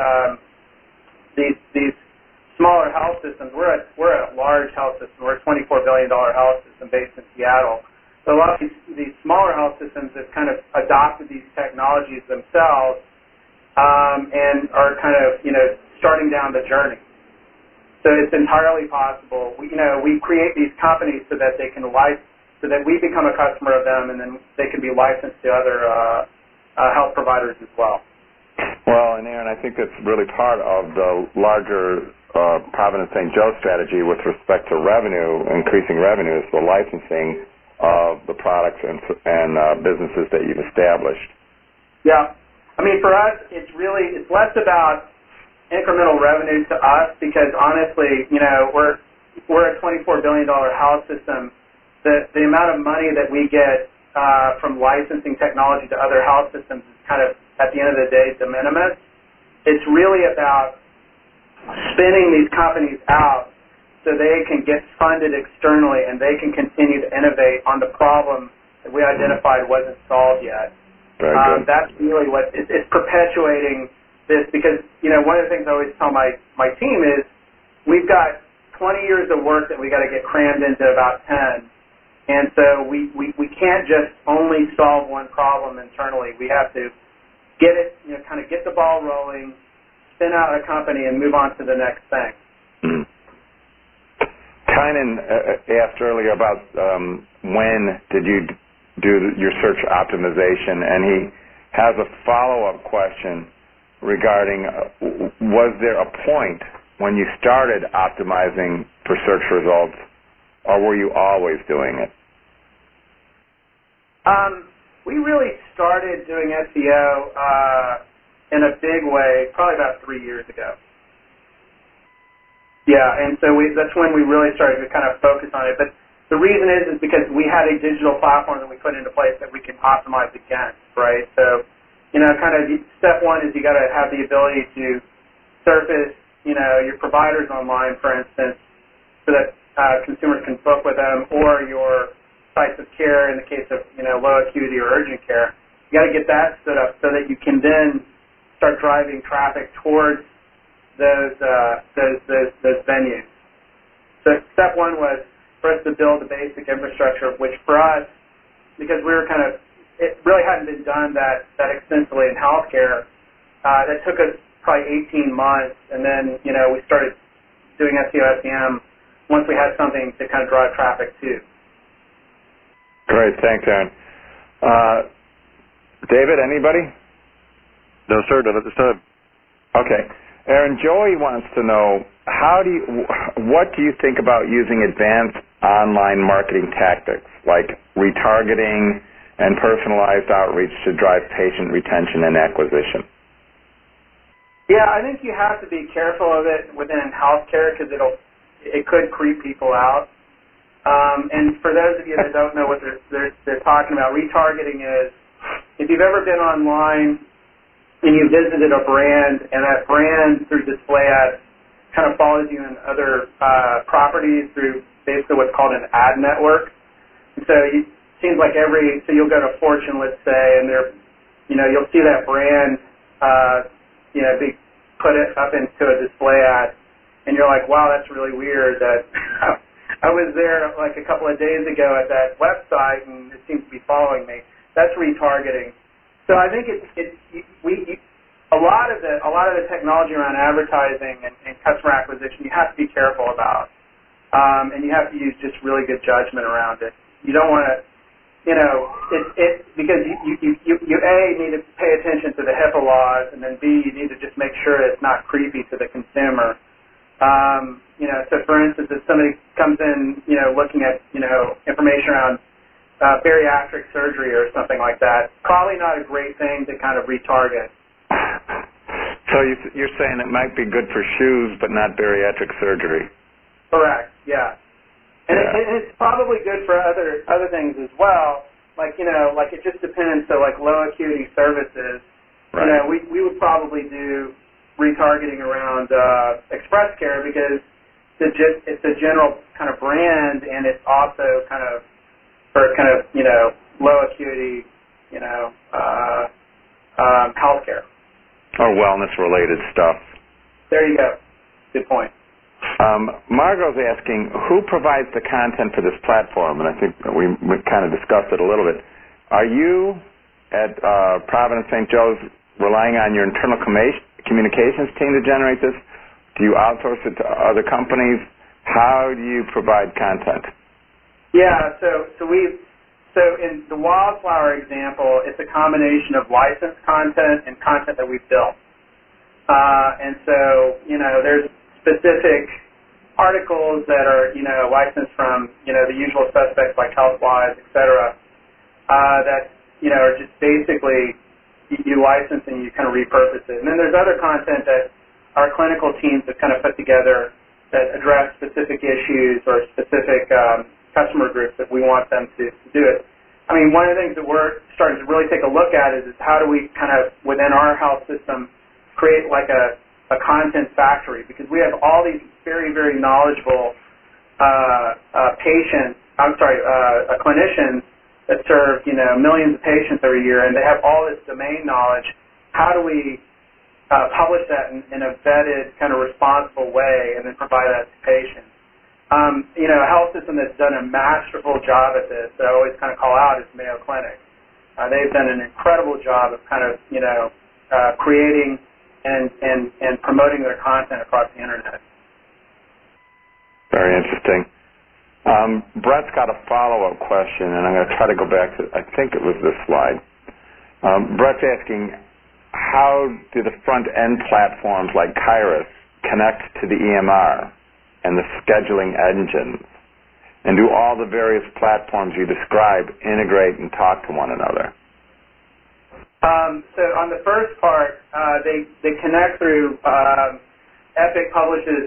smaller health systems, we're a large health system. We're a $24 billion health system based in Seattle. So a lot of these smaller health systems have kind of adopted these technologies themselves and are kind of, starting down the journey. So it's entirely possible. We create these companies so that they can so that we become a customer of them, and then they can be licensed to other health providers as well. Well, and Aaron, I think that's really part of the larger Providence St. Joe strategy with respect to revenue, increasing revenues, the licensing of the products and businesses that you've established. Yeah. I mean, for us, it's less about incremental revenue to us because, honestly, we're a $24 billion health system. The amount of money that we get from licensing technology to other health systems is kind of, at the end of the day, de minimis. It's really about spinning these companies out so they can get funded externally and they can continue to innovate on the problem that we identified wasn't solved yet. That's really what it's perpetuating this because, one of the things I always tell my team is we've got 20 years of work that we got to get crammed into about 10. And so we can't just only solve one problem internally. We have to get it, kind of get the ball rolling, spin out a company, and move on to the next thing. Mm-hmm. Kynan asked earlier about when did you do your search optimization, and he has a follow-up question regarding was there a point when you started optimizing for search results, or were you always doing it? We really started doing SEO in a big way probably about 3 years ago. Yeah, and so that's when we really started to kind of focus on it. But the reason is because we had a digital platform that we put into place that we can optimize against, right? So, kind of step one is you got to have the ability to surface, your providers online, for instance, so that consumers can book with them, or your sites of care in the case of low acuity or urgent care. You got to get that set up so that you can then start driving traffic towards those venues. So step one was for us to build the basic infrastructure, which for us, because we were it really hadn't been done that extensively in healthcare, that took us probably 18 months, and then we started doing SEO, SEM once we had something to kind of drive traffic to. Great, thanks, Aaron. David, anybody? No, sir, none at this time. Okay. Aaron, Joey wants to know, what do you think about using advanced online marketing tactics like retargeting and personalized outreach to drive patient retention and acquisition? Yeah, I think you have to be careful of it within healthcare because it could creep people out. And for those of you that don't know what they're talking about, retargeting is if you've ever been online and you visited a brand and that brand through display ads kind of follows you in other properties through basically what's called an ad network. And so it seems like so you'll go to Fortune, let's say, and you'll see that brand, be put it up into a display ad, and you're like, wow, that's really weird that I was there like a couple of days ago at that website and it seems to be following me. That's retargeting. So I think a lot of the technology around advertising and customer acquisition you have to be careful about, and you have to use just really good judgment around it. You don't want to, because you A, need to pay attention to the HIPAA laws, and then B, you need to just make sure it's not creepy to the consumer. So for instance, if somebody comes in, looking at, information around bariatric surgery or something like that, probably not a great thing to kind of retarget. So you're saying it might be good for shoes, but not bariatric surgery? Correct. Yeah. And it's probably good for other things as well. like it just depends. So like low acuity services, right. We would probably do retargeting around Express Care because it's a general kind of brand, and it's also kind of for kind of low acuity healthcare or wellness related stuff. There you go. Good point. Margot's asking, who provides the content for this platform? And I think we kind of discussed it a little bit. Are you at Providence St. Joe's relying on your internal communications team to generate this? Do you outsource it to other companies? How do you provide content? Yeah, so in the Wildflower example, it's a combination of licensed content and content that we've built. And so, there's specific articles that are, licensed from, the usual suspects like Healthwise, et cetera, that, are just basically you license and you kind of repurpose it. And then there's other content that our clinical teams have kind of put together that address specific issues or specific customer groups that we want them to do it. I mean, one of the things that we're starting to really take a look at is how do we kind of, within our health system, create like a content factory, because we have all these very, very knowledgeable clinicians that serve, millions of patients every year, and they have all this domain knowledge. How do we publish that in a vetted, kind of responsible way and then provide that to patients? A health system that's done a masterful job at this, that I always kind of call out, is Mayo Clinic. They've done an incredible job of kind of, creating and promoting their content across the internet. Very interesting. Brett's got a follow-up question, and I'm going to try to go back to, I think it was this slide. Brett's asking, how do the front-end platforms like Kairos connect to the EMR and the scheduling engines? And do all the various platforms you describe integrate and talk to one another? So on the first part, they connect through, Epic publishes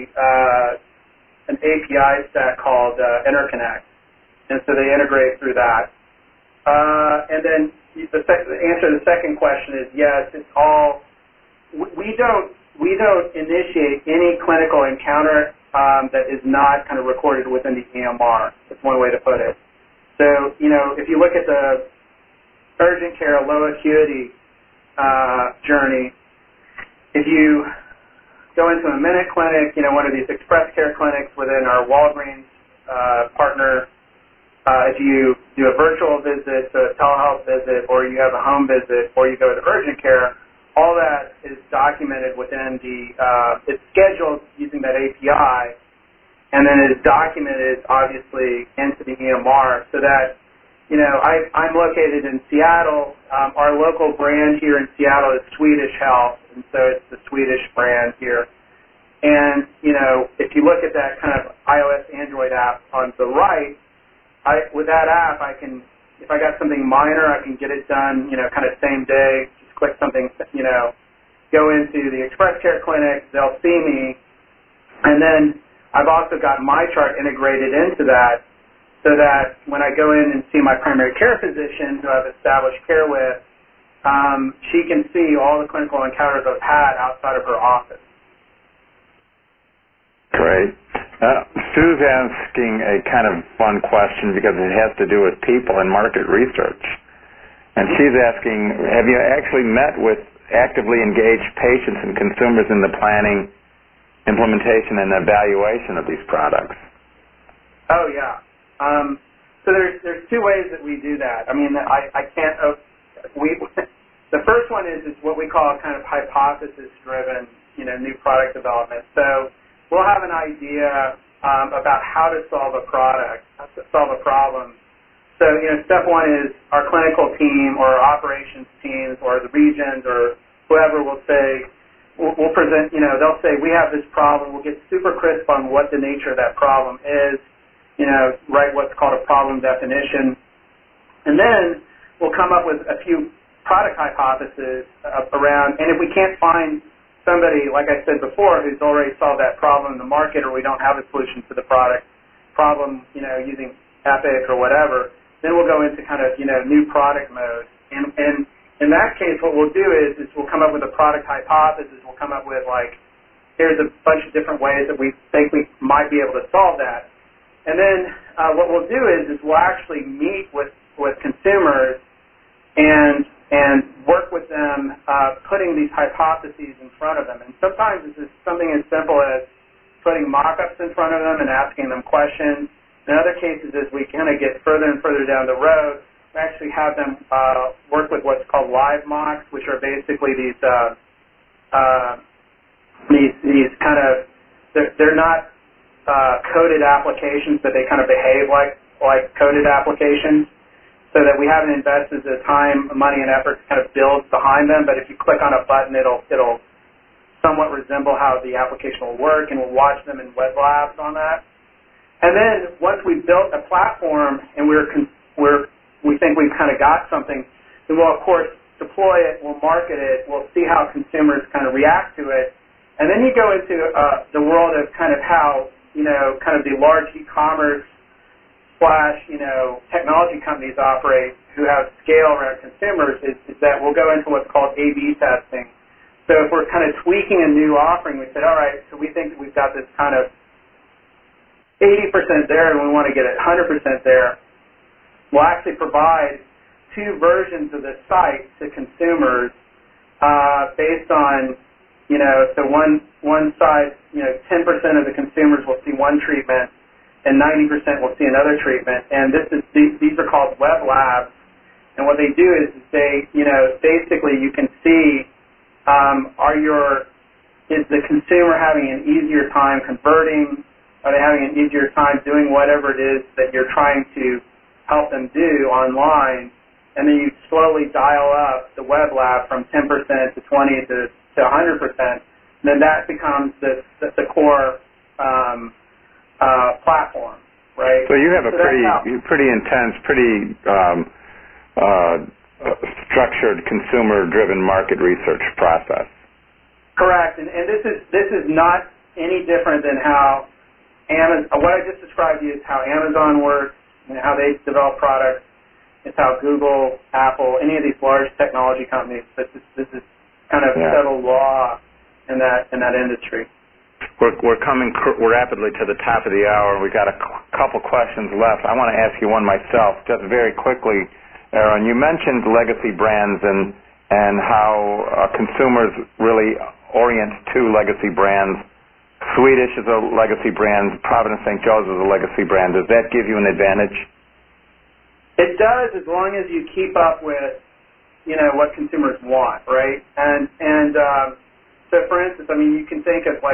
an API set called Interconnect, and so they integrate through that. And then the answer to the second question is yes, it's all. We don't initiate any clinical encounter that is not kind of recorded within the EMR. That's one way to put it. So if you look at the urgent care low acuity journey, if you go into a Minute Clinic, one of these Express Care clinics within our Walgreens partner, if you do a virtual visit, so a telehealth visit, or you have a home visit, or you go to urgent care, all that is documented within it's scheduled using that API, and then it is documented, obviously, into the EMR so that, I'm located in Seattle. Our local brand here in Seattle is Swedish Health, and so it's the Swedish brand here. And, if you look at that kind of iOS, Android app on the right, with that app, if I got something minor, I can get it done, kind of same day, just click something, go into the Express Care clinic, they'll see me, and then I've also got MyChart integrated into that, so that when I go in and see my primary care physician, who I've established care with, she can see all the clinical encounters I've had outside of her office. Great. Sue's asking a kind of fun question because it has to do with people and market research. And she's asking, have you actually met with actively engaged patients and consumers in the planning, implementation, and evaluation of these products? Oh, yeah. So there's two ways that we do that. I mean, I can't. The first one is what we call kind of hypothesis-driven, new product development. So we'll have an idea about how to solve a problem. So step one is our clinical team or our operations teams or the regions or whoever will say. We'll present. They'll say we have this problem. We'll get super crisp on what the nature of that problem is. Write what's called a problem definition. And then we'll come up with a few product hypotheses around, and if we can't find somebody, like I said before, who's already solved that problem in the market, or we don't have a solution to the problem, using Epic or whatever, then we'll go into kind of, new product mode. And in that case, what we'll do is we'll come up with a product hypothesis. We'll come up with, here's a bunch of different ways that we think we might be able to solve that. And then what we'll do is we'll actually meet with consumers and work with them, putting these hypotheses in front of them. And sometimes it's just something as simple as putting mock-ups in front of them and asking them questions. In other cases, as we kind of get further and further down the road, we actually have them work with what's called live mocks, which are basically these kind of, they're not coded applications, but they kind of behave like coded applications, so that we haven't invested the time, money, and effort to kind of build behind them. But if you click on a button, it'll somewhat resemble how the application will work, and we'll watch them in web labs on that. And then once we've built a platform and we think we've kind of got something, then we'll, of course, deploy it, we'll market it, we'll see how consumers kind of react to it. And then you go into the world of kind of how, kind of the large e-commerce / technology companies operate who have scale around consumers is that we'll go into what's called A/B testing. So if we're kind of tweaking a new offering, we said, all right, so we think that we've got this kind of 80% there and we want to get it 100% there, we'll actually provide 2 versions of the site to consumers based on, so one side, 10% of the consumers will see one treatment and 90% will see another treatment. And these are called web labs. And what they do is they, basically you can see, is the consumer having an easier time converting? Are they having an easier time doing whatever it is that you're trying to help them do online? And then you slowly dial up the web lab from 10% to 20 to 100%. Then that becomes the core platform, right? So you have a pretty intense, pretty structured consumer-driven market research process. Correct, and this is not any different than how Amazon. What I just described to you is how Amazon works and how they develop products. It's how Google, Apple, any of these large technology companies. This is kind of settled law in that industry. We're coming rapidly to the top of the hour. We've got a couple questions left. I want to ask you one myself, just very quickly, Aaron. You mentioned legacy brands and how consumers really orient to legacy brands. Swedish is a legacy brand. Providence St. Joe's is a legacy brand. Does that give you an advantage? It does, as long as you keep up with, what consumers want, right? And so, for instance, I mean, you can think of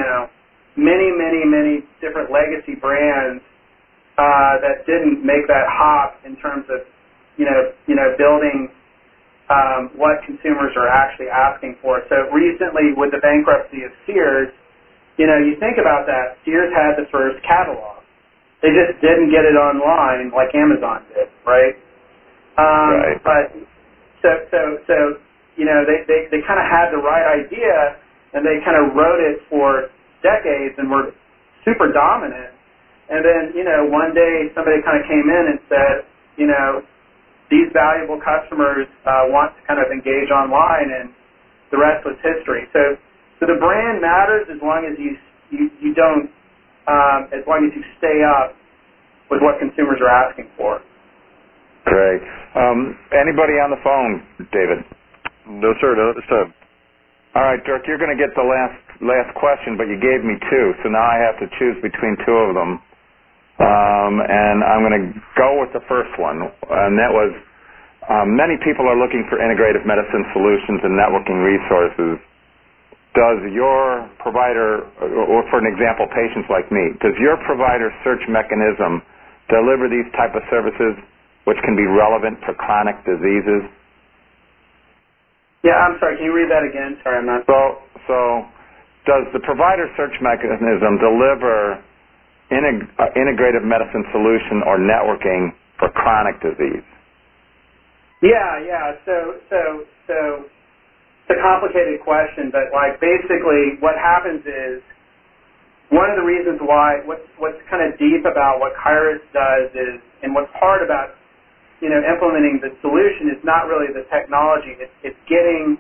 many different legacy brands that didn't make that hop in terms of, building what consumers are actually asking for. So recently, with the bankruptcy of Sears, you think about that. Sears had the first catalog. They just didn't get it online like Amazon did, right? Right. But so they kind of had the right idea, and they kind of wrote it for decades and were super dominant. And then one day somebody kind of came in and said, these valuable customers want to kind of engage online, and the rest was history. So the brand matters as long as you don't. As long as you stay up with what consumers are asking for. Great. Anybody on the phone, David? No, sir, not at this time. All right, Dirk, you're going to get the last question, but you gave me 2, so now I have to choose between 2 of them. And I'm going to go with the first one, and that was many people are looking for integrative medicine solutions and networking resources. Does your provider, or for an example, patients like me, does your provider search mechanism deliver these type of services which can be relevant for chronic diseases? Yeah, I'm sorry, can you read that again? Sorry, I'm not... So does the provider search mechanism deliver integrative medicine solution or networking for chronic disease? Yeah. So it's a complicated question, but basically what happens is one of the reasons why what's kind of deep about what Kairos does is, and what's hard about implementing the solution is not really the technology. It's getting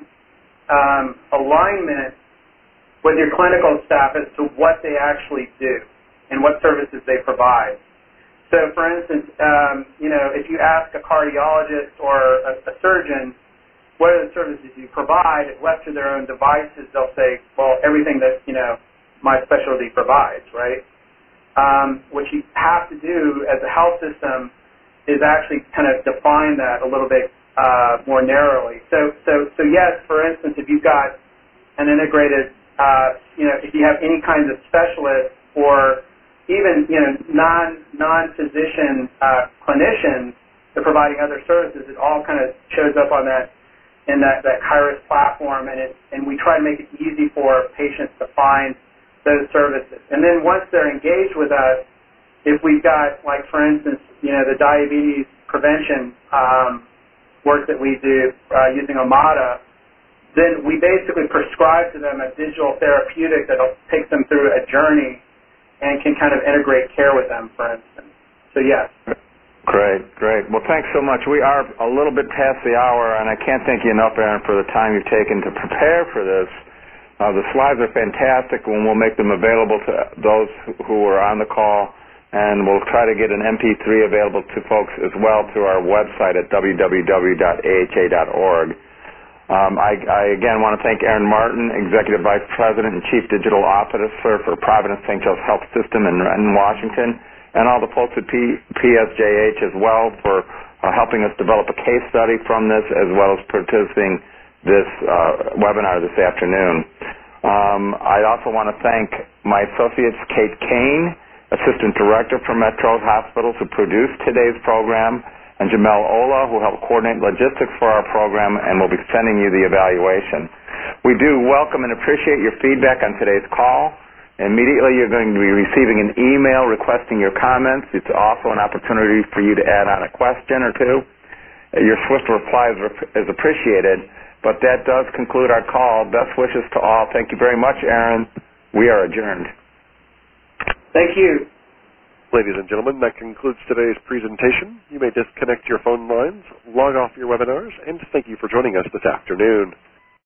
alignment with your clinical staff as to what they actually do and what services they provide. So, for instance, if you ask a cardiologist or a surgeon, what are the services you provide, if left to their own devices, they'll say, well, everything that, my specialty provides, right? What you have to do as a health system is actually kind of define that a little bit more narrowly. So yes, for instance, if you've got an integrated, if you have any kinds of specialists or even, non-physician clinicians that are providing other services, it all kind of shows up on that in that Kairos platform, and we try to make it easy for patients to find those services. And then once they're engaged with us, if we've got, like, for instance, the diabetes prevention work that we do using Omada, then we basically prescribe to them a digital therapeutic that will take them through a journey and can kind of integrate care with them, for instance. So, yes. Great. Well, thanks so much. We are a little bit past the hour, and I can't thank you enough, Aaron, for the time you've taken to prepare for this. The slides are fantastic, and we'll make them available to those who are on the call, and we'll try to get an MP3 available to folks as well through our website at www.aha.org. I again want to thank Aaron Martin, Executive Vice President and Chief Digital Officer for Providence St. Joe's Health System in Renton, Washington, and all the folks at PSJH as well for helping us develop a case study from this, as well as participating this webinar this afternoon. I also want to thank my associates, Kate Kane, Assistant Director for Metro Hospitals, who produced today's program, and Jamel Ola, who helped coordinate logistics for our program and will be sending you the evaluation. We do welcome and appreciate your feedback on today's call. Immediately, you're going to be receiving an email requesting your comments. It's also an opportunity for you to add on a question or two. Your swift reply is appreciated, but that does conclude our call. Best wishes to all. Thank you very much, Aaron. We are adjourned. Thank you. Ladies and gentlemen, that concludes today's presentation. You may disconnect your phone lines, log off your webinars, and thank you for joining us this afternoon.